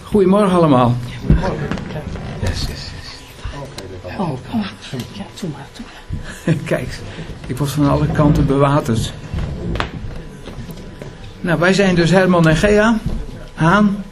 Goedemorgen allemaal. Yes. Oh, ja, doe maar. Kijk, ik word van alle kanten bewaterd. Nou, wij zijn dus Herman en Gea Haan.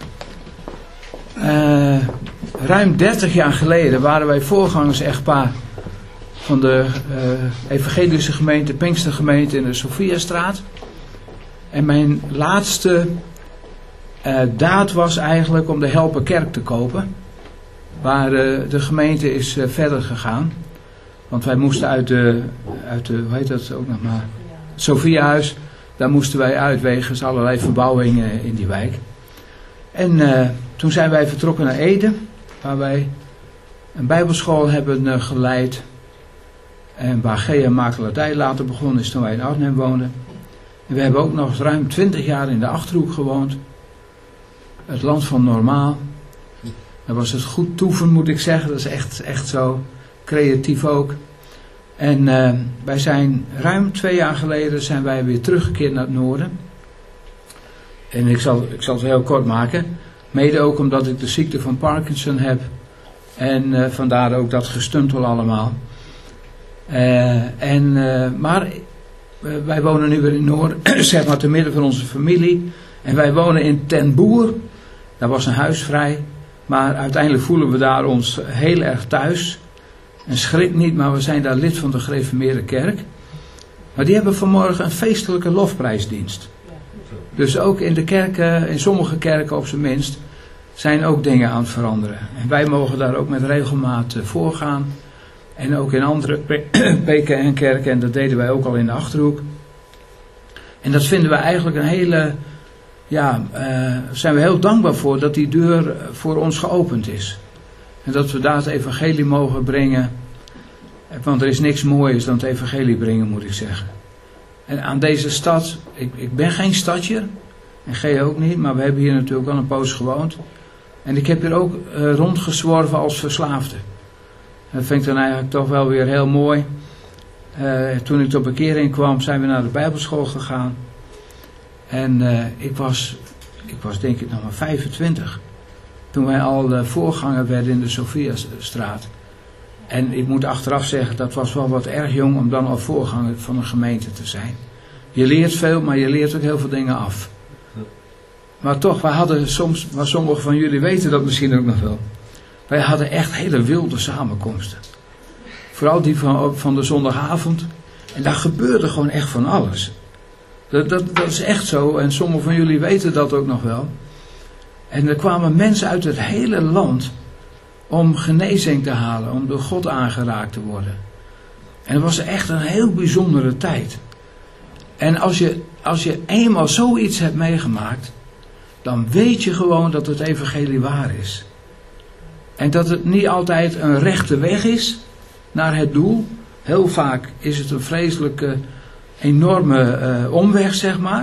Ruim 30 jaar geleden waren wij voorgangers-echtpaar van de evangelische gemeente, Pinkstergemeente in de Sophiastraat. En mijn laatste daad was eigenlijk om de Helperkerk te kopen. Waar de gemeente is verder gegaan. Want wij moesten uit de hoe heet dat ook nog maar, het Sophiahuis. Daar moesten wij uit wegens allerlei verbouwingen in die wijk. En toen zijn wij vertrokken naar Ede. Waar wij een bijbelschool hebben geleid. En waar Gea makelaardij later begonnen is toen wij in Arnhem woonden. En we hebben ook nog ruim 20 jaar in de Achterhoek gewoond. Het land van Normaal. Dat was het goed toeven, moet ik zeggen. Dat is echt zo creatief ook. En wij zijn ruim 2 jaar geleden zijn wij weer teruggekeerd naar het noorden. En ik zal het heel kort maken. Mede ook omdat ik de ziekte van Parkinson heb. En vandaar ook dat gestuntel allemaal. Maar wij wonen nu weer in Noorden, zeg maar te midden van onze familie. En wij wonen in Ten Boer. Daar was een huis vrij. Maar uiteindelijk voelen we daar ons heel erg thuis. En schrik niet, maar we zijn daar lid van de gereformeerde kerk. Maar die hebben vanmorgen een feestelijke lofprijsdienst. Dus ook in de kerken, in sommige kerken op zijn minst, zijn ook dingen aan het veranderen. En wij mogen daar ook met regelmaat voorgaan. En ook in andere PKN-kerken, en dat deden wij ook al in de Achterhoek. En dat vinden we eigenlijk een hele, zijn we heel dankbaar voor dat die deur voor ons geopend is. En dat we daar het evangelie mogen brengen. Want er is niks mooiers dan het evangelie brengen, moet ik zeggen. En aan deze stad, ik ben geen stadjer. En Gea ook niet, maar we hebben hier natuurlijk al een poos gewoond. En ik heb hier ook rondgezworven als verslaafde. Dat vind ik dan eigenlijk toch wel weer heel mooi. Toen ik tot bekering kwam, zijn we naar de bijbelschool gegaan. En ik was denk ik nog maar 25. Toen wij al voorganger werden in de Sophiastraat. En ik moet achteraf zeggen, dat was wel wat erg jong om dan al voorganger van een gemeente te zijn. Je leert veel, maar je leert ook heel veel dingen af. Maar toch, wij hadden soms, maar sommigen van jullie weten dat misschien ook nog wel. Wij hadden echt hele wilde samenkomsten. Vooral die van de zondagavond. En daar gebeurde gewoon echt van alles. Dat is echt zo. En sommigen van jullie weten dat ook nog wel. En er kwamen mensen uit het hele land om genezing te halen. Om door God aangeraakt te worden. En het was echt een heel bijzondere tijd. En als je eenmaal zoiets hebt meegemaakt, dan weet je gewoon dat het evangelie waar is. En dat het niet altijd een rechte weg is naar het doel. Heel vaak is het een vreselijke, enorme omweg, zeg maar.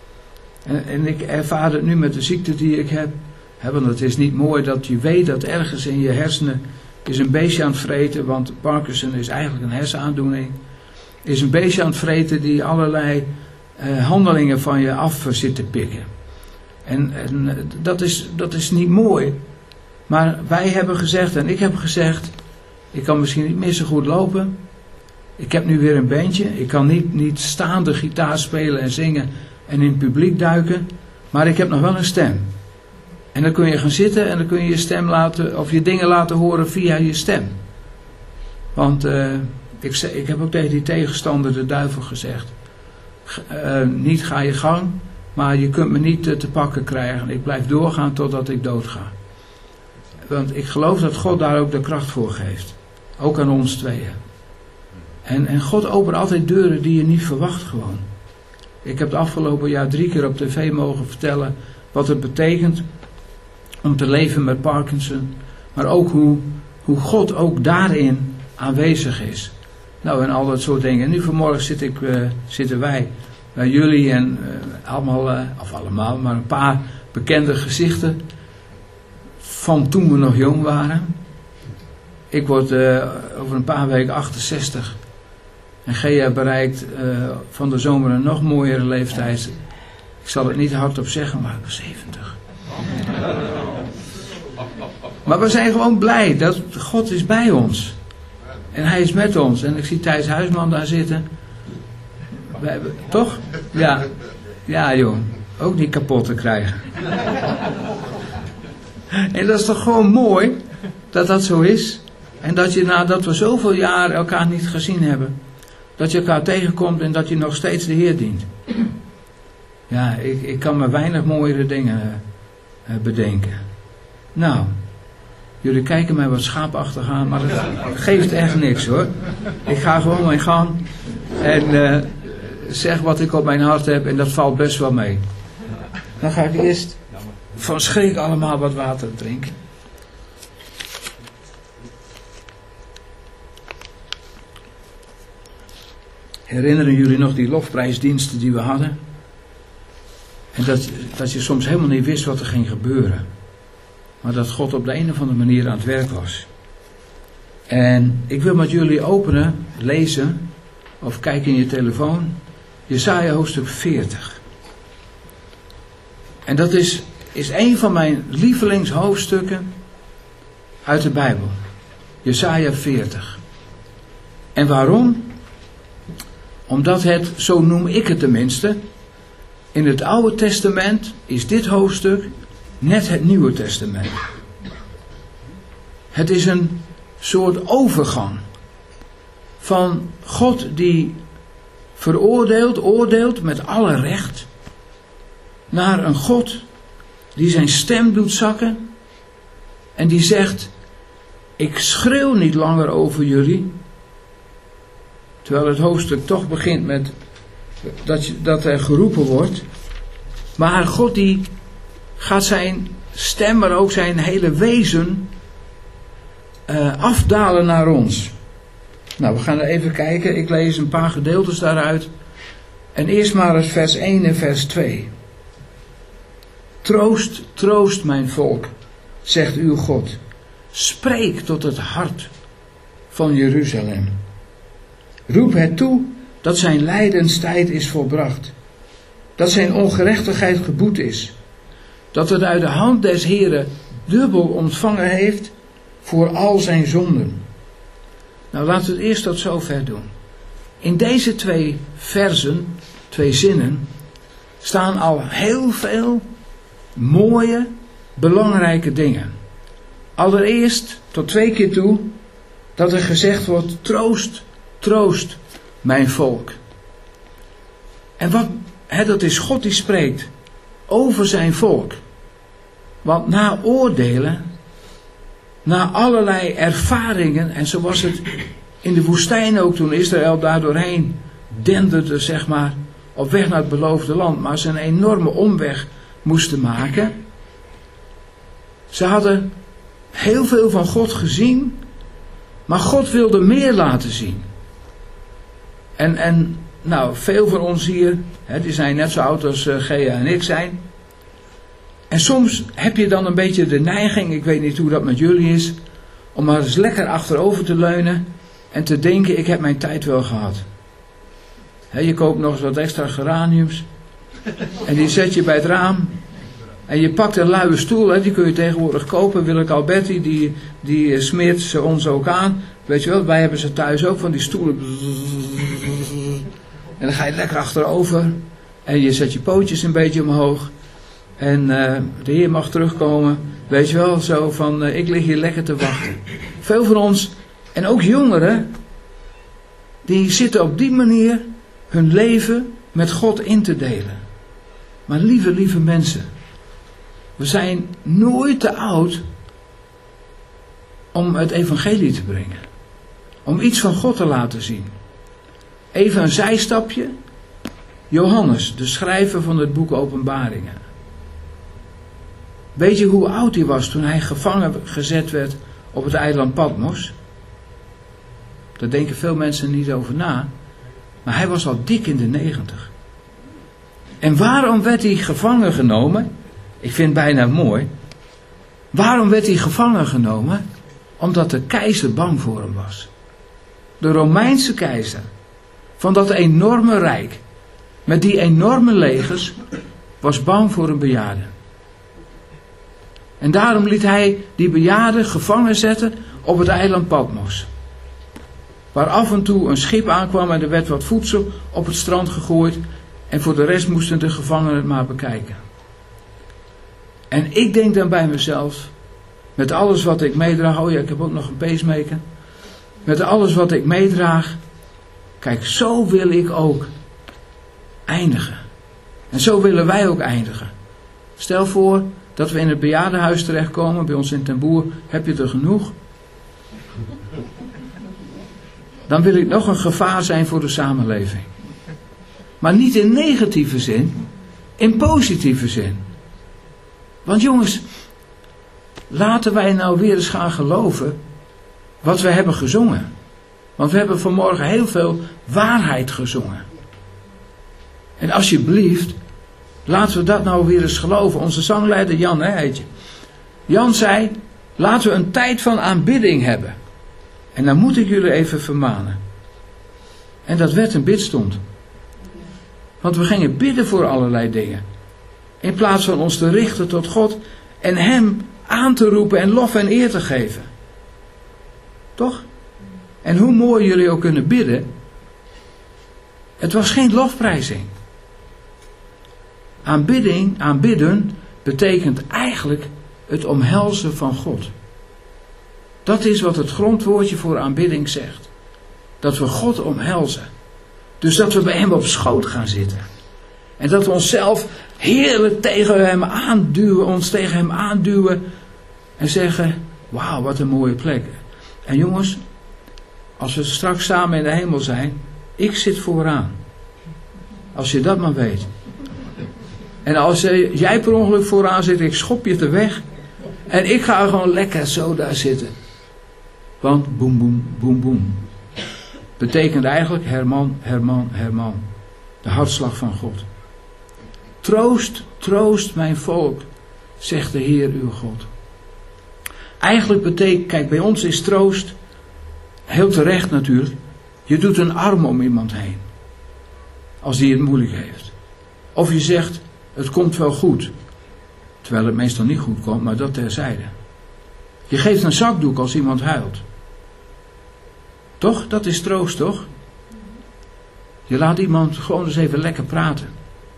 En ik ervaar het nu met de ziekte die ik heb. Want het is niet mooi dat je weet dat ergens in je hersenen is een beestje aan het vreten. Want Parkinson is eigenlijk een hersenaandoening. Is een beestje aan het vreten die allerlei handelingen van je af zit te pikken. En dat is niet mooi. Maar wij hebben gezegd, en ik heb gezegd, ik kan misschien niet meer zo goed lopen. Ik heb nu weer een bandje. Ik kan niet staande gitaar spelen en zingen en in het publiek duiken. Maar ik heb nog wel een stem. En dan kun je gaan zitten en dan kun je je stem laten, of je dingen laten horen via je stem. Want ik heb ook tegen die tegenstander, de duivel, gezegd. Niet ga je gang, maar je kunt me niet te pakken krijgen. Ik blijf doorgaan totdat ik doodga. Want ik geloof dat God daar ook de kracht voor geeft. Ook aan ons tweeën. En God opent altijd deuren die je niet verwacht gewoon. Ik heb het afgelopen jaar 3 keer op tv mogen vertellen wat het betekent om te leven met Parkinson. Maar ook hoe God ook daarin aanwezig is. Nou, en al dat soort dingen. En nu vanmorgen zitten wij bij jullie en allemaal, maar een paar bekende gezichten van toen we nog jong waren. Ik word over een paar weken 68. En Gea bereikt van de zomer een nog mooiere leeftijd. Ik zal het niet hardop zeggen, maar 70. Maar we zijn gewoon blij dat God is bij ons. En hij is met ons. En ik zie Thijs Huisman daar zitten. Toch? Ja. Ja, joh. Ook niet kapot te krijgen. En dat is toch gewoon mooi dat dat zo is. En dat je nadat we zoveel jaar elkaar niet gezien hebben, dat je elkaar tegenkomt en dat je nog steeds de Heer dient. Ja, ik kan me weinig mooiere dingen bedenken. Nou, jullie kijken mij wat schaapachtig aan, maar dat geeft echt niks hoor. Ik ga gewoon mijn gang en zeg wat ik op mijn hart heb en dat valt best wel mee. Dan ga ik eerst van schrik allemaal wat water drinken. Herinneren jullie nog die lofprijsdiensten die we hadden? En dat je soms helemaal niet wist wat er ging gebeuren. Maar dat God op de een of andere manier aan het werk was. En ik wil met jullie openen, lezen, of kijken in je telefoon, Jesaja hoofdstuk 40. En dat is een van mijn lievelingshoofdstukken uit de Bijbel. Jesaja 40. En waarom? Omdat het, zo noem ik het tenminste, in het Oude Testament is dit hoofdstuk net het Nieuwe Testament. Het is een soort overgang van God die oordeelt met alle recht, naar een God die zijn stem doet zakken en die zegt, ik schreeuw niet langer over jullie. Terwijl het hoofdstuk toch begint met dat er geroepen wordt. Maar God die gaat zijn stem, maar ook zijn hele wezen afdalen naar ons. Nou, we gaan er even kijken. Ik lees een paar gedeeltes daaruit. En eerst maar eens vers 1 en vers 2. Troost, troost mijn volk, zegt uw God. Spreek tot het hart van Jeruzalem. Roep het toe dat zijn lijdenstijd is volbracht. Dat zijn ongerechtigheid geboet is. Dat het uit de hand des Heren dubbel ontvangen heeft voor al zijn zonden. Nou, laten we het eerst tot zover doen. In deze 2 versen, 2 zinnen, staan al heel veel mooie, belangrijke dingen. Allereerst, tot 2 keer toe, dat er gezegd wordt, troost, troost mijn volk. En dat is God die spreekt over zijn volk. Want na oordelen, na allerlei ervaringen, en zo was het in de woestijn ook toen Israël daar doorheen denderde, zeg maar, op weg naar het beloofde land, maar ze een enorme omweg moesten maken. Ze hadden heel veel van God gezien, maar God wilde meer laten zien. En nou, veel van ons hier, die zijn net zo oud als Gea en ik zijn. En soms heb je dan een beetje de neiging, ik weet niet hoe dat met jullie is, om maar eens lekker achterover te leunen en te denken, ik heb mijn tijd wel gehad. Je koopt nog eens wat extra geraniums en die zet je bij het raam. En je pakt een luie stoel, die kun je tegenwoordig kopen. Willeke Alberti, die smeert ze ons ook aan. Weet je wel, wij hebben ze thuis ook van die stoelen. En dan ga je lekker achterover. En je zet je pootjes een beetje omhoog. En de Heer mag terugkomen. Weet je wel, zo van, ik lig hier lekker te wachten. Veel van ons, en ook jongeren, die zitten op die manier hun leven met God in te delen. Maar lieve mensen, we zijn nooit te oud om het evangelie te brengen. Om iets van God te laten zien. Even een zijstapje. Johannes, de schrijver van het boek Openbaringen. Weet je hoe oud hij was toen hij gevangen gezet werd op het eiland Patmos? Daar denken veel mensen niet over na. Maar hij was al dik in de 90. En waarom werd hij gevangen genomen? Ik vind het bijna mooi. Waarom werd hij gevangen genomen? Omdat de keizer bang voor hem was. De Romeinse keizer. Van dat enorme rijk. Met die enorme legers. Was bang voor een bejaarde. En daarom liet hij die bejaarden gevangen zetten op het eiland Patmos. Waar af en toe een schip aankwam en er werd wat voedsel op het strand gegooid. En voor de rest moesten de gevangenen het maar bekijken. En ik denk dan bij mezelf, met alles wat ik meedraag, oh ja, ik heb ook nog een pacemaker. Met alles wat ik meedraag, kijk, zo wil ik ook eindigen. En zo willen wij ook eindigen. Stel voor dat we in het bejaardenhuis terechtkomen, bij ons in Ten Boer, heb je er genoeg? Dan wil ik nog een gevaar zijn voor de samenleving. Maar niet in negatieve zin, in positieve zin. Want jongens, laten wij nou weer eens gaan geloven wat we hebben gezongen. Want we hebben vanmorgen heel veel waarheid gezongen. En alsjeblieft, laten we dat nou weer eens geloven. Onze zangleider Jan, heet je. Jan zei, laten we een tijd van aanbidding hebben. En dan moet ik jullie even vermanen. En dat werd een bidstond. Want we gingen bidden voor allerlei dingen. In plaats van ons te richten tot God en Hem aan te roepen en lof en eer te geven. Toch? En hoe mooi jullie ook kunnen bidden, het was geen lofprijzing. Aanbidden betekent eigenlijk het omhelzen van God. Dat is wat het grondwoordje voor aanbidding zegt. Dat we God omhelzen. Dus dat we bij Hem op schoot gaan zitten. En dat we onszelf heerlijk tegen Hem aanduwen. En zeggen, wauw, wat een mooie plek. En jongens, als we straks samen in de hemel zijn, ik zit vooraan. Als je dat maar weet. En als jij per ongeluk vooraan zit, ik schop je te weg. En ik ga gewoon lekker zo daar zitten. Want boem, boem, boem, boem. Betekent eigenlijk Herman, Herman, Herman. De hartslag van God. Troost, troost mijn volk, zegt de Heer uw God. Eigenlijk betekent, kijk, bij ons is troost, heel terecht natuurlijk, je doet een arm om iemand heen. Als die het moeilijk heeft. Of je zegt, het komt wel goed. Terwijl het meestal niet goed komt, maar dat terzijde. Je geeft een zakdoek als iemand huilt. Toch? Dat is troost, toch? Je laat iemand gewoon eens even lekker praten.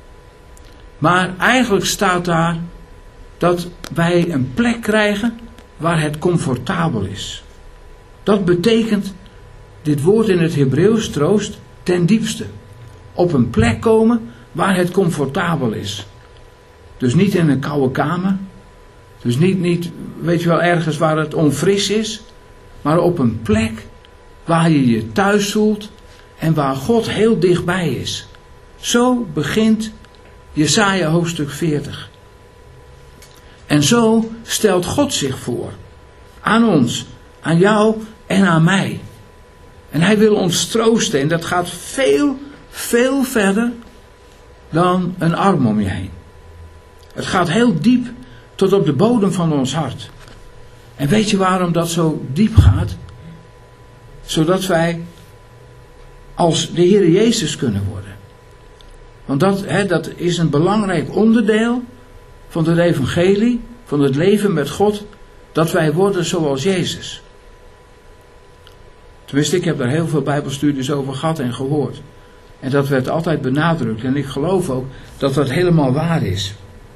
Maar eigenlijk staat daar dat wij een plek krijgen waar het comfortabel is. Dat betekent, dit woord in het Hebreeuws, troost, ten diepste. Op een plek komen waar het comfortabel is. Dus niet in een koude kamer. Dus niet, weet je wel, ergens waar het onfris is. Maar op een plek waar je je thuis voelt en waar God heel dichtbij is. Zo begint Jesaja hoofdstuk 40. En zo stelt God zich voor. Aan ons, aan jou en aan mij. En hij wil ons troosten en dat gaat veel, veel verder dan een arm om je heen. Het gaat heel diep tot op de bodem van ons hart. En weet je waarom dat zo diep gaat? Zodat wij als de Heer Jezus kunnen worden. Want dat is een belangrijk onderdeel van het evangelie, van het leven met God, dat wij worden zoals Jezus. Tenminste, ik heb daar heel veel bijbelstudies over gehad en gehoord. En dat werd altijd benadrukt. En ik geloof ook dat dat helemaal waar is.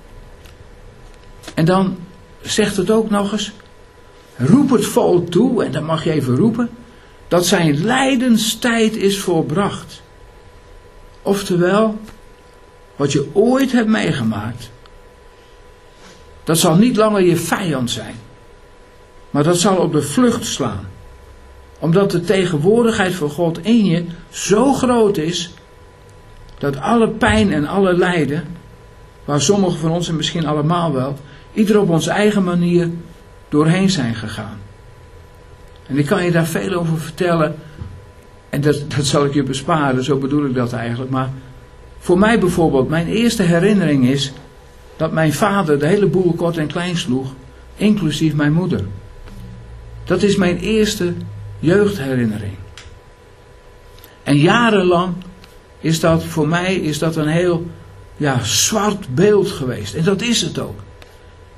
En dan zegt het ook nog eens, roep het volk toe, en dan mag je even roepen, dat zijn lijdenstijd is volbracht. Oftewel, wat je ooit hebt meegemaakt, dat zal niet langer je vijand zijn. Maar dat zal op de vlucht slaan. Omdat de tegenwoordigheid van God in je zo groot is, dat alle pijn en alle lijden, waar sommigen van ons en misschien allemaal wel, ieder op onze eigen manier doorheen zijn gegaan. En ik kan je daar veel over vertellen. En dat zal ik je besparen, zo bedoel ik dat eigenlijk. Maar voor mij bijvoorbeeld, mijn eerste herinnering is dat mijn vader de hele boel kort en klein sloeg, inclusief mijn moeder. Dat is mijn eerste jeugdherinnering. En jarenlang is dat voor mij een heel zwart beeld geweest. En dat is het ook.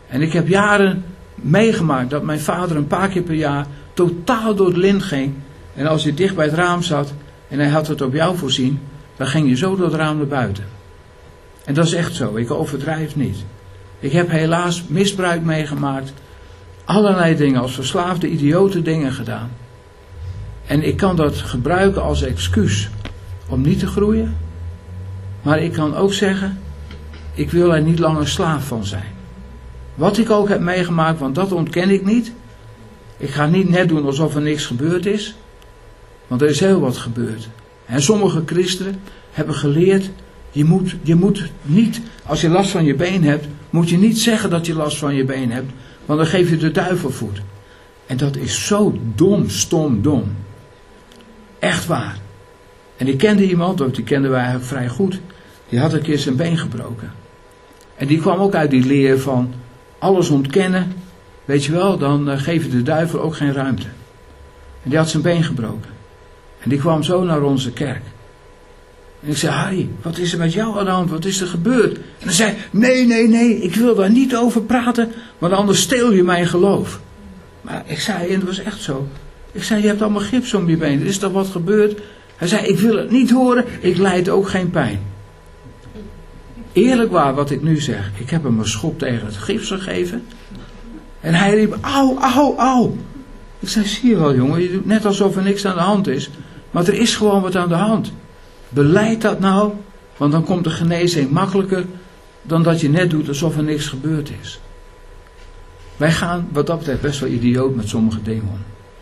En ik heb jaren meegemaakt dat mijn vader een paar keer per jaar totaal door het lint ging. En als je dicht bij het raam zat en hij had het op jou voorzien, dan ging je zo door het raam naar buiten. En dat is echt zo, ik overdrijf niet. Ik heb helaas misbruik meegemaakt. Allerlei dingen, als verslaafde idiote dingen gedaan. En ik kan dat gebruiken als excuus om niet te groeien. Maar ik kan ook zeggen, ik wil er niet langer slaaf van zijn. Wat ik ook heb meegemaakt, want dat ontken ik niet. Ik ga niet net doen alsof er niks gebeurd is. Want er is heel wat gebeurd. En sommige christenen hebben geleerd, je moet niet, als je last van je been hebt, moet je niet zeggen dat je last van je been hebt. Want dan geef je de duivel voet. En dat is zo dom, stom, dom. Echt waar. En ik kende iemand, ook die kenden wij eigenlijk vrij goed. Die had een keer zijn been gebroken. En die kwam ook uit die leer van alles ontkennen. Weet je wel, dan geef je de duivel ook geen ruimte. En die had zijn been gebroken. En die kwam zo naar onze kerk. En ik zei, Harry, wat is er met jou aan de hand? Wat is er gebeurd? En hij zei, nee, ik wil daar niet over praten, want anders steel je mijn geloof. Maar ik zei, en dat was echt zo. Ik zei, je hebt allemaal gips om je been. Er is toch wat gebeurd? Hij zei, ik wil het niet horen, ik lijd ook geen pijn. Eerlijk waar wat ik nu zeg. Ik heb hem een schop tegen het gips gegeven. En hij riep, au. Ik zei, zie je wel jongen, je doet net alsof er niks aan de hand is. Maar er is gewoon wat aan de hand. Beleid dat nou, want dan komt de genezing makkelijker dan dat je net doet alsof er niks gebeurd is. Wij gaan wat dat betreft best wel idioot met sommige dingen om.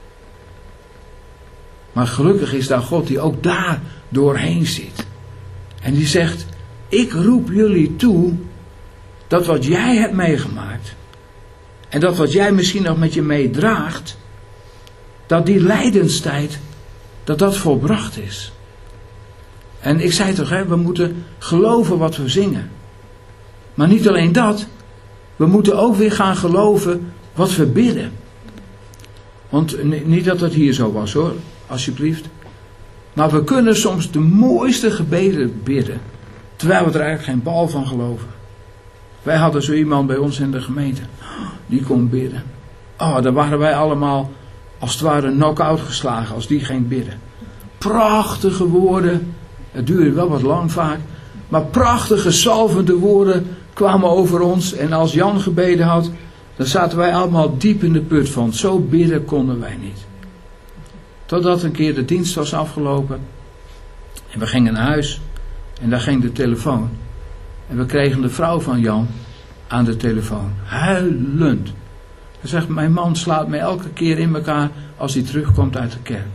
Maar gelukkig is daar God die ook daar doorheen zit. En die zegt, ik roep jullie toe dat wat jij hebt meegemaakt en dat wat jij misschien nog met je meedraagt, dat die lijdenstijd, dat volbracht is. En ik zei toch, we moeten geloven wat we zingen. Maar niet alleen dat, we moeten ook weer gaan geloven wat we bidden. Want niet dat het hier zo was hoor, alsjeblieft. Maar we kunnen soms de mooiste gebeden bidden, terwijl we er eigenlijk geen bal van geloven. Wij hadden zo iemand bij ons in de gemeente, die kon bidden. Daar waren wij allemaal als het ware knock-out geslagen als die ging bidden. Prachtige woorden. Het duurde wel wat lang vaak. Maar prachtige salvende woorden kwamen over ons. En als Jan gebeden had, dan zaten wij allemaal diep in de put van. Zo bidden konden wij niet. Totdat een keer de dienst was afgelopen. En we gingen naar huis. En daar ging de telefoon. En we kregen de vrouw van Jan aan de telefoon. Huilend. Hij zegt, mijn man slaat mij elke keer in elkaar als hij terugkomt uit de kerk.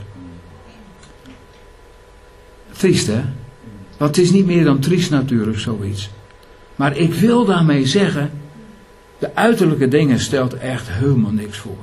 Triest hè? Want het is niet meer dan triest natuurlijk zoiets. Maar ik wil daarmee zeggen, de uiterlijke dingen stelt echt helemaal niks voor.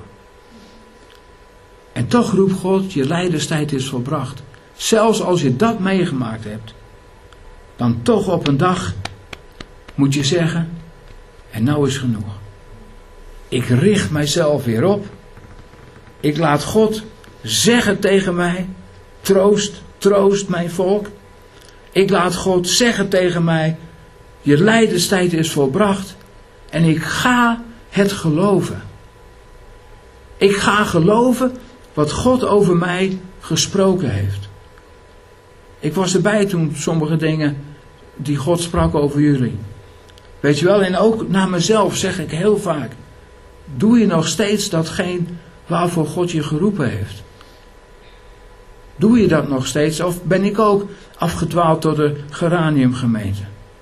En toch roept God, je lijdenstijd is volbracht. Zelfs als je dat meegemaakt hebt, dan toch op een dag moet je zeggen, en nou is genoeg. Ik richt mijzelf weer op. Ik laat God zeggen tegen mij, troost mijn volk. Ik laat God zeggen tegen mij, je lijdenstijd is volbracht. En ik ga het geloven. Ik ga geloven wat God over mij gesproken heeft. Ik was erbij toen sommige dingen die God sprak over jullie. Weet je wel, en ook naar mezelf zeg ik heel vaak, doe je nog steeds datgene waarvoor God je geroepen heeft? Doe je dat nog steeds? Of ben ik ook afgedwaald door de Geraniumgemeente?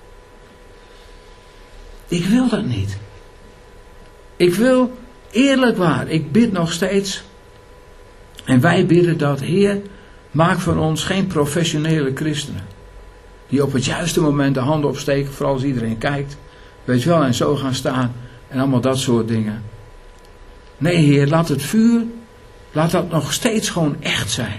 Ik wil dat niet. Ik wil, eerlijk waar, ik bid nog steeds. En wij bidden dat, Heer, maak van ons geen professionele christenen. Die op het juiste moment de handen opsteken, vooral als iedereen kijkt. Weet je wel, en zo gaan staan. En allemaal dat soort dingen. Nee, Heer, laat het vuur, laat dat nog steeds gewoon echt zijn.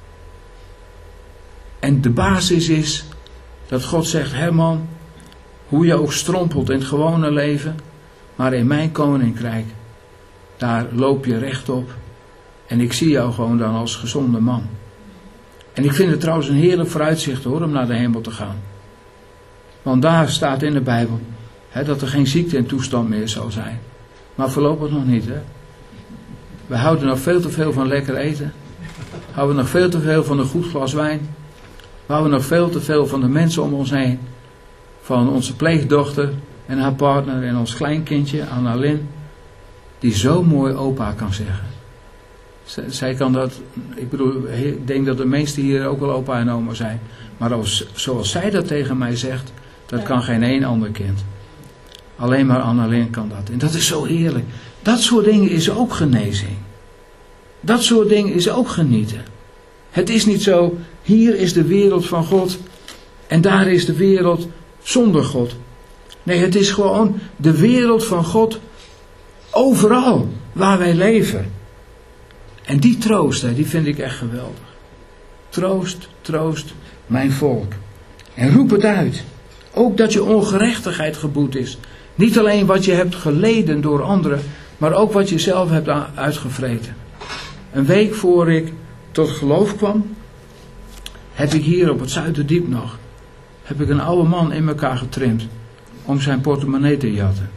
En de basis is dat God zegt, Herman, hoe je ook strompelt in het gewone leven, maar in mijn koninkrijk, daar loop je rechtop. En ik zie jou gewoon dan als gezonde man. En ik vind het trouwens een heerlijk vooruitzicht hoor, om naar de hemel te gaan. Want daar staat in de Bijbel, Dat er geen ziekte in toestand meer zal zijn. Maar voorlopig nog niet. Hè? We houden nog veel te veel van lekker eten. We houden nog veel te veel van een goed glas wijn. We houden nog veel te veel van de mensen om ons heen. Van onze pleegdochter en haar partner en ons kleinkindje, Annalyn. Die zo mooi opa kan zeggen. Zij kan dat, ik denk dat de meesten hier ook wel opa en oma zijn. Maar zoals zij dat tegen mij zegt, dat kan geen één ander kind. Alleen maar Annalyn kan dat. En dat is zo heerlijk. Dat soort dingen is ook genezing. Dat soort dingen is ook genieten. Het is niet zo, hier is de wereld van God en daar is de wereld zonder God. Nee, het is gewoon de wereld van God overal waar wij leven. En die troost, die vind ik echt geweldig. Troost, troost mijn volk. En roep het uit. Ook dat je ongerechtigheid geboet is. Niet alleen wat je hebt geleden door anderen, maar ook wat je zelf hebt uitgevreten. Een week voor ik tot geloof kwam, heb ik hier op het Zuiderdiep nog, heb ik een oude man in elkaar getrimd om zijn portemonnee te jatten.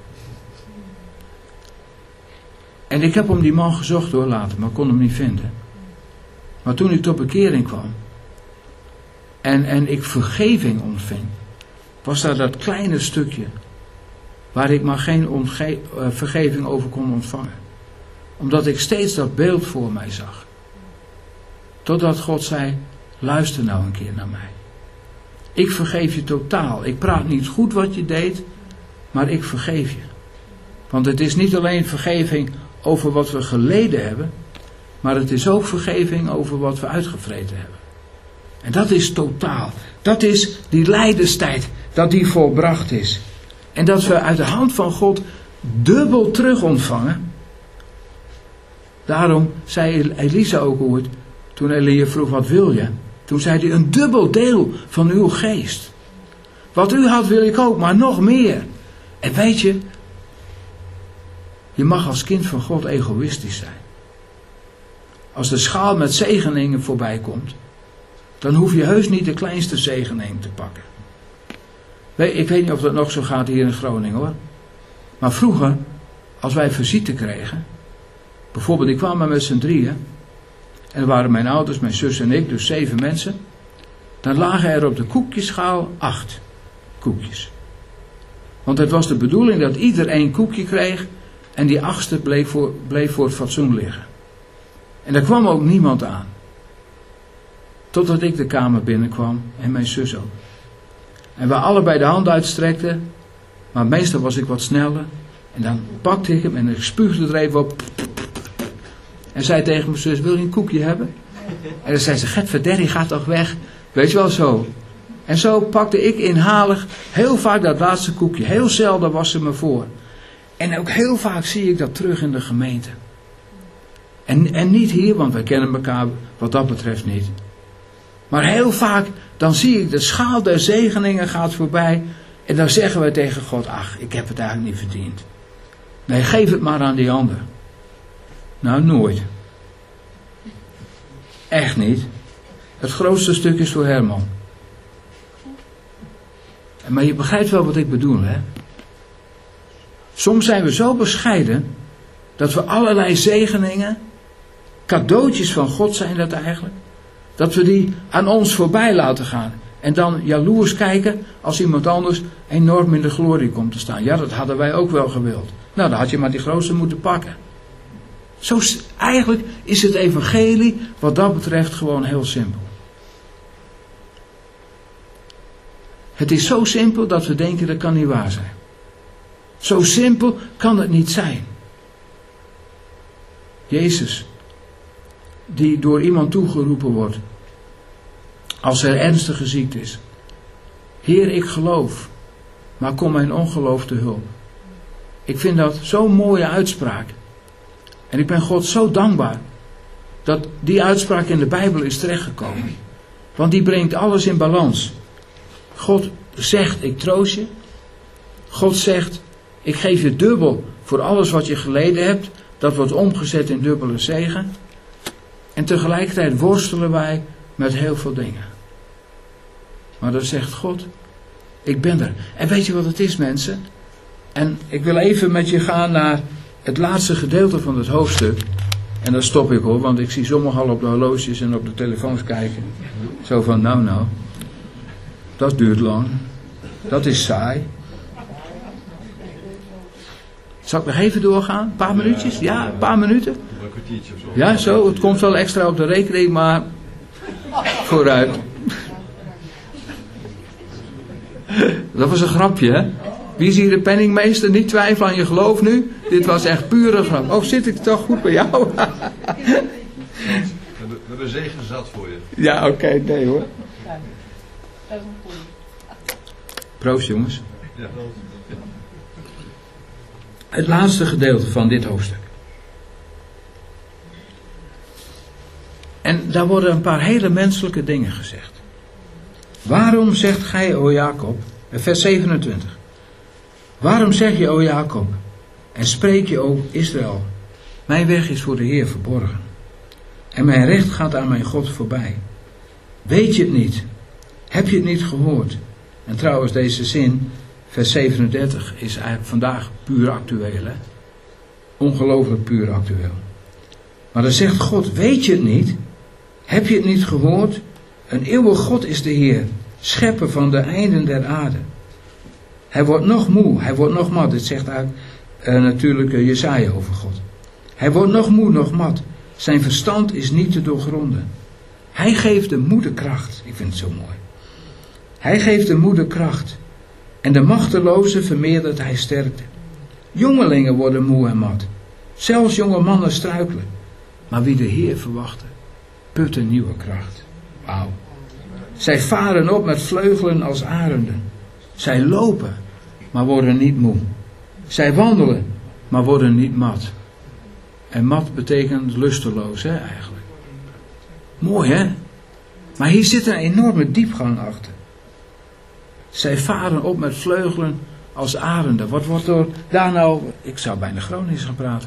En ik heb om die man gezocht door later, maar kon hem niet vinden. Maar toen ik tot bekering kwam en ik vergeving ontving, was daar dat kleine stukje waar ik maar geen vergeving over kon ontvangen. Omdat ik steeds dat beeld voor mij zag. Totdat God zei, luister nou een keer naar mij. Ik vergeef je totaal. Ik praat niet goed wat je deed, maar ik vergeef je. Want het is niet alleen vergeving over wat we geleden hebben, maar het is ook vergeving over wat we uitgevreten hebben. En dat is totaal. Dat is die lijdenstijd, dat die volbracht is. En dat we uit de hand van God dubbel terug ontvangen. Daarom zei Elisa ook ooit, toen Elia vroeg, wat wil je? Toen zei hij, een dubbel deel van uw geest. Wat u had wil ik ook, maar nog meer. En weet je, je mag als kind van God egoïstisch zijn. Als de schaal met zegeningen voorbij komt, dan hoef je heus niet de kleinste zegening te pakken. Ik weet niet of dat nog zo gaat hier in Groningen hoor. Maar vroeger, als wij visite kregen, bijvoorbeeld ik kwam maar met z'n drieën, en er waren mijn ouders, mijn zus en ik, dus 7 mensen, dan lagen er op de koekjesschaal 8 koekjes. Want het was de bedoeling dat ieder 1 koekje kreeg en die 8e bleef voor het fatsoen liggen. En daar kwam ook niemand aan. Totdat ik de kamer binnenkwam en mijn zus ook. En we allebei de hand uitstrekten, maar meestal was ik wat sneller. En dan pakte ik hem en ik spuugde er even op. En zei tegen mijn zus, wil je een koekje hebben? En dan zei ze, Getverderrie, gaat toch weg. Weet je wel zo. En zo pakte ik inhalig heel vaak dat laatste koekje. Heel zelden was ze me voor. En ook heel vaak zie ik dat terug in de gemeente. En niet hier, want wij kennen elkaar wat dat betreft niet. Maar heel vaak, dan zie ik de schaal der zegeningen gaat voorbij. En dan zeggen we tegen God, ach, ik heb het eigenlijk niet verdiend. Nee, geef het maar aan die ander. Nou, nooit. Echt niet. Het grootste stuk is voor Herman. Maar je begrijpt wel wat ik bedoel, hè? Soms zijn we zo bescheiden dat we allerlei zegeningen, cadeautjes van God zijn dat eigenlijk, dat we die aan ons voorbij laten gaan. En dan jaloers kijken als iemand anders enorm in de glorie komt te staan. Ja, dat hadden wij ook wel gewild. Nou, dan had je maar die grootste moeten pakken. Zo, eigenlijk is het evangelie wat dat betreft gewoon heel simpel. Het is zo simpel dat we denken dat kan niet waar zijn. Zo simpel kan het niet zijn. Jezus, die door iemand toegeroepen wordt, als er ernstige ziekte is. Heer, ik geloof, maar kom mijn ongeloof te hulp. Ik vind dat zo'n mooie uitspraak. En ik ben God zo dankbaar dat die uitspraak in de Bijbel is terechtgekomen. Want die brengt alles in balans. God zegt, ik troost je. God zegt, ik geef je dubbel voor alles wat je geleden hebt. Dat wordt omgezet in dubbele zegen. En tegelijkertijd worstelen wij met heel veel dingen. Maar dan zegt God, ik ben er. En weet je wat het is, mensen? En ik wil even met je gaan naar het laatste gedeelte van het hoofdstuk. En daar stop ik hoor, want ik zie sommigen al op de horloges en op de telefoons kijken. Zo van, nou, dat duurt lang. Dat is saai. Zal ik nog even doorgaan? Een paar minuutjes? Ja, een paar minuten? Een kwartiertje of zo. Ja, zo. Het komt wel extra op de rekening, maar vooruit. Dat was een grapje, hè? Wie is hier de penningmeester? Niet twijfelen aan je geloof nu. Dit was echt pure grap. Oh, zit ik toch goed bij jou? We hebben zegen zat voor je. Ja, oké, nee hoor. Proost jongens. Ja. Het laatste gedeelte van dit hoofdstuk. En daar worden een paar hele menselijke dingen gezegd. Waarom zegt gij, o Jacob, vers 27. Waarom zeg je, o Jacob, en spreek je, o Israël, mijn weg is voor de Heer verborgen. En mijn recht gaat aan mijn God voorbij. Weet je het niet? Heb je het niet gehoord? En trouwens, deze zin, vers 37, is eigenlijk vandaag puur actueel. Hè? Ongelooflijk puur actueel. Maar dan zegt God, weet je het niet? Heb je het niet gehoord? Een eeuwig God is de Heer, schepper van de einden der aarde. Hij wordt nog moe, hij wordt nog mat. Dit zegt natuurlijk Jesaja over God. Hij wordt nog moe, nog mat. Zijn verstand is niet te doorgronden. Hij geeft de moede kracht. Ik vind het zo mooi. Hij geeft de moede kracht. En de machtelozen vermeerdert hij sterkte. Jongelingen worden moe en mat. Zelfs jonge mannen struikelen. Maar wie de Heer verwachten, put een nieuwe kracht. Wauw. Zij varen op met vleugelen als arenden. Zij lopen, maar worden niet moe. Zij wandelen, maar worden niet mat. En mat betekent lusteloos, hè, eigenlijk. Mooi, hè? Maar hier zit een enorme diepgang achter. Zij varen op met vleugelen als arenden. Wat wordt er daar nou... Ik zou bijna Gronings gaan praten.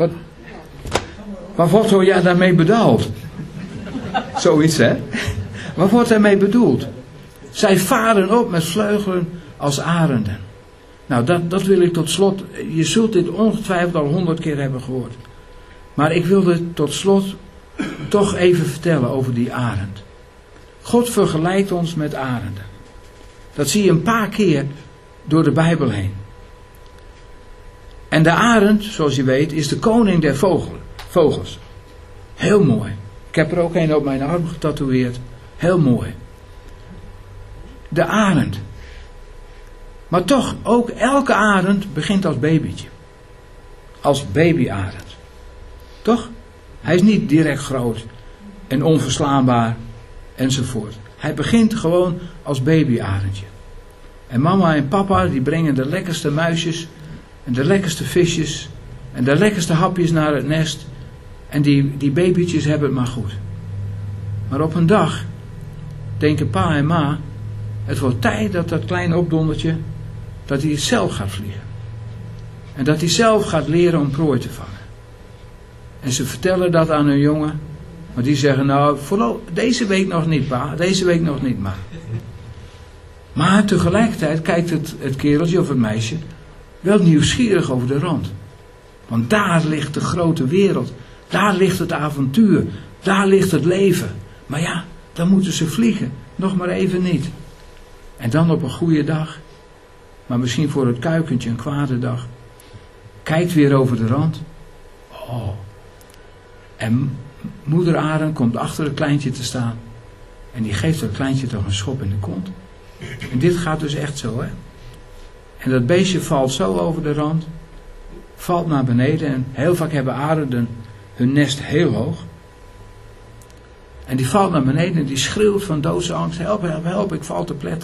Wat wordt er daarmee bedoeld? Zoiets, hè? Wat wordt daarmee bedoeld? Zij varen op met vleugelen als arenden. Nou, dat wil ik tot slot... Je zult dit ongetwijfeld al 100 keer hebben gehoord. Maar ik wilde tot slot toch even vertellen over die arend. God vergelijkt ons met arenden. Dat zie je een paar keer door de Bijbel heen. En de arend, zoals je weet, is de koning der vogels. Heel mooi. Ik heb er ook een op mijn arm getatoeëerd. Heel mooi. De arend. Maar toch, ook elke arend begint als babytje. Als babyarend. Toch? Hij is niet direct groot en onverslaanbaar enzovoort. Hij begint gewoon als babyarendje. En mama en papa die brengen de lekkerste muisjes en de lekkerste visjes en de lekkerste hapjes naar het nest. En die babytjes hebben het maar goed. Maar op een dag denken pa en ma, het wordt tijd dat kleine opdondertje, dat hij zelf gaat vliegen. En dat hij zelf gaat leren om prooi te vangen. En ze vertellen dat aan hun jongen. Maar die zeggen, nou, deze week nog niet, pa. Deze week nog niet, ma. Maar tegelijkertijd kijkt het kereltje of het meisje wel nieuwsgierig over de rand. Want daar ligt de grote wereld. Daar ligt het avontuur. Daar ligt het leven. Maar ja, dan moeten ze vliegen. Nog maar even niet. En dan op een goede dag. Maar misschien voor het kuikentje een kwade dag. Kijkt weer over de rand. Oh. En moeder arend komt achter het kleintje te staan. En die geeft het kleintje toch een schop in de kont. En dit gaat dus echt zo, hè. En dat beestje valt zo over de rand. Valt naar beneden. En heel vaak hebben arenden hun nest heel hoog. En die valt naar beneden en die schreeuwt van doodsangst. Help, help, help, ik val te pletter.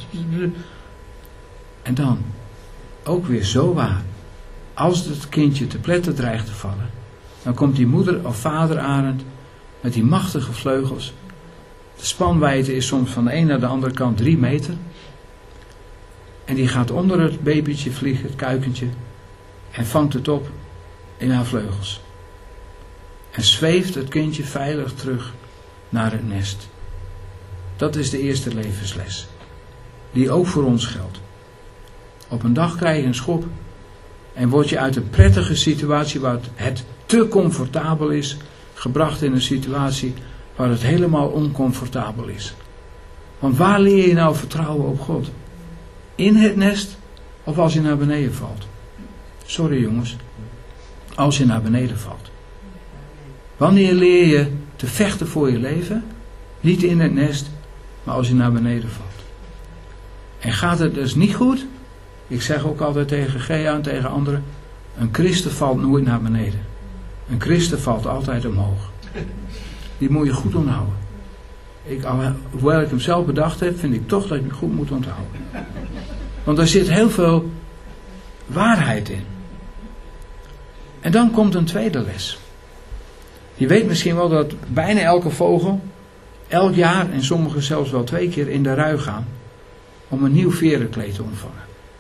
En dan, ook weer zo waar. Als het kindje te pletter dreigt te vallen, dan komt die moeder of vader arend met die machtige vleugels. De spanwijdte is soms van de een naar de andere kant 3 meter. En die gaat onder het babytje vliegen, het kuikentje, en vangt het op in haar vleugels. En zweeft het kindje veilig terug naar het nest. Dat is de eerste levensles, die ook voor ons geldt. Op een dag krijg je een schop. En word je uit een prettige situatie waar het te comfortabel is, gebracht in een situatie waar het helemaal oncomfortabel is. Want waar leer je nou vertrouwen op God? In het nest of als je naar beneden valt? Sorry jongens, als je naar beneden valt. Wanneer leer je te vechten voor je leven? Niet in het nest, maar als je naar beneden valt. En gaat het dus niet goed? Ik zeg ook altijd tegen Gea en tegen anderen, een christen valt nooit naar beneden. Een christen valt altijd omhoog. Die moet je goed onthouden. Hoewel ik hem zelf bedacht heb, vind ik toch dat je hem goed moet onthouden. Want er zit heel veel waarheid in. En dan komt een tweede les. Je weet misschien wel dat bijna elke vogel elk jaar en sommigen zelfs wel 2 keer in de rui gaan om een nieuw verenkleed te ontvangen.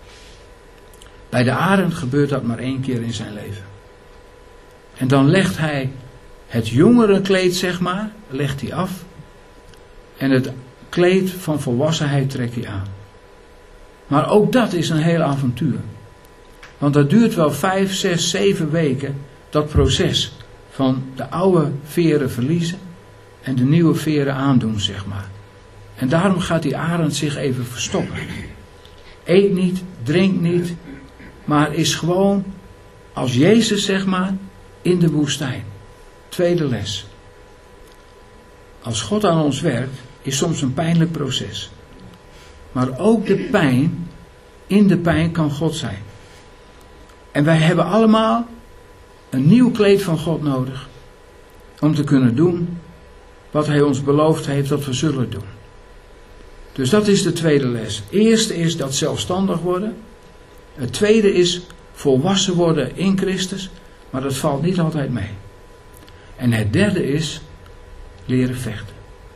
Bij de arend gebeurt dat maar 1 keer in zijn leven. En dan legt hij het jongere kleed, zeg maar, legt hij af. En het kleed van volwassenheid trekt hij aan. Maar ook dat is een heel avontuur. Want dat duurt wel 5, 6, 7 weken, dat proces van de oude veren verliezen en de nieuwe veren aandoen, zeg maar. En daarom gaat die arend zich even verstoppen. Eet niet, drink niet, maar is gewoon als Jezus, zeg maar, in de woestijn. Tweede les. Als God aan ons werkt, is soms een pijnlijk proces. Maar ook de pijn, in de pijn kan God zijn. En wij hebben allemaal een nieuw kleed van God nodig. Om te kunnen doen wat Hij ons beloofd heeft dat we zullen doen. Dus dat is de tweede les. Het eerste is dat zelfstandig worden. Het tweede is volwassen worden in Christus. Maar dat valt niet altijd mee. En het derde is leren vechten.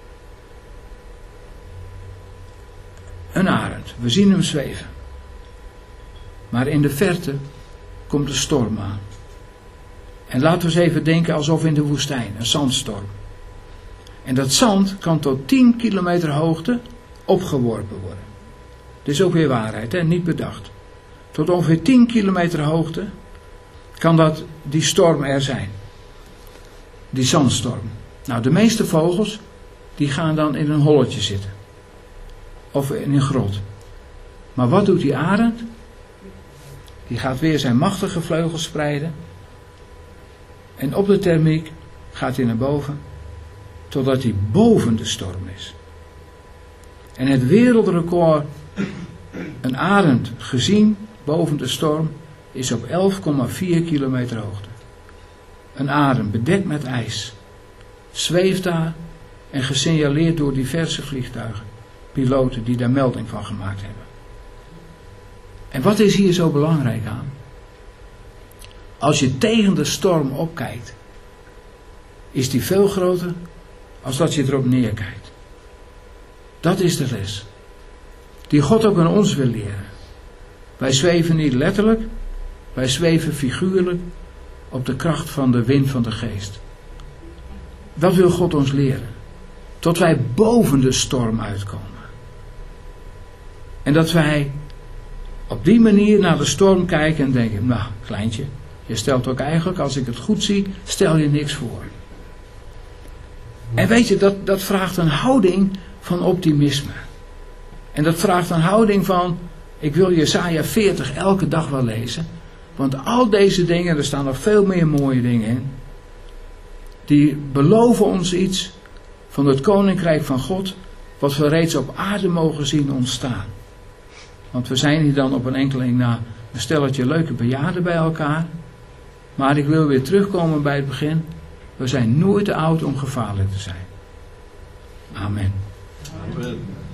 Een arend. We zien hem zweven. Maar in de verte komt de storm aan. En laten we eens even denken alsof in de woestijn. Een zandstorm. En dat zand kan tot 10 kilometer hoogte opgeworpen worden. Dit is ook weer waarheid, hè? Niet bedacht. Tot ongeveer 10 kilometer hoogte kan die storm er zijn. Die zandstorm. Nou, de meeste vogels die gaan dan in een holletje zitten. Of in een grot. Maar wat doet die arend? Die gaat weer zijn machtige vleugels spreiden. En op de thermiek gaat hij naar boven. Totdat hij boven de storm is. En het wereldrecord, een arend gezien boven de storm, is op 11,4 kilometer hoogte. Een arend bedekt met ijs. Zweeft daar en gesignaleerd door diverse vliegtuigen. Piloten die daar melding van gemaakt hebben. En wat is hier zo belangrijk aan? Als je tegen de storm opkijkt, is die veel groter als dat je erop neerkijkt. Dat is de les. Die God ook aan ons wil leren. Wij zweven niet letterlijk, wij zweven figuurlijk op de kracht van de wind van de geest. Dat wil God ons leren. Tot wij boven de storm uitkomen. En dat wij op die manier naar de storm kijken en denken, nou kleintje, je stelt ook eigenlijk, als ik het goed zie, stel je niks voor. En weet je, dat vraagt een houding van optimisme. En dat vraagt een houding van, ik wil Jesaja 40 elke dag wel lezen. Want al deze dingen, er staan nog veel meer mooie dingen in. Die beloven ons iets van het koninkrijk van God, wat we reeds op aarde mogen zien ontstaan. Want we zijn hier dan op een enkeling na een stelletje leuke bejaarden bij elkaar. Maar ik wil weer terugkomen bij het begin. We zijn nooit te oud om gevaarlijk te zijn. Amen. Amen.